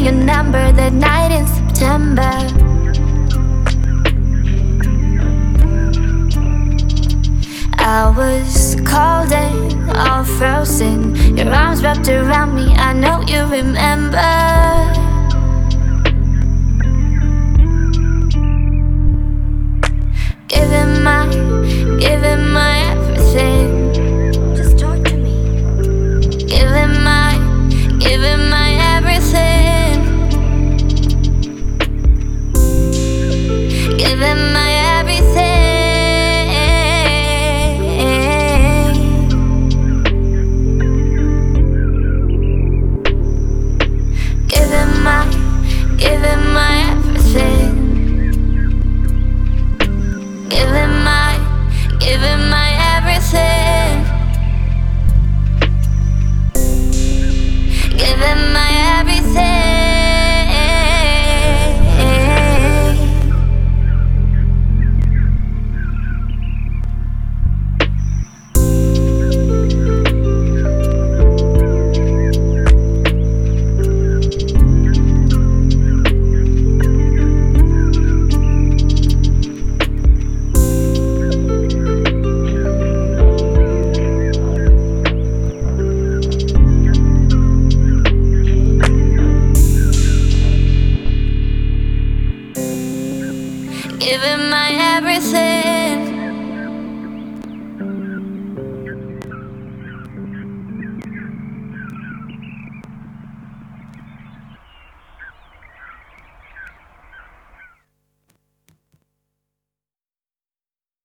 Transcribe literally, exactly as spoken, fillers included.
your number that night in September. I was cold and all frozen, your arms wrapped around me, I know you remember. Giving my, giving my everything. Just talk to me. Giving my, giving my everything. Giving my everything. Giving my, giving my everything. Giving my, giving my everything. Giving my everything. Giving my everything.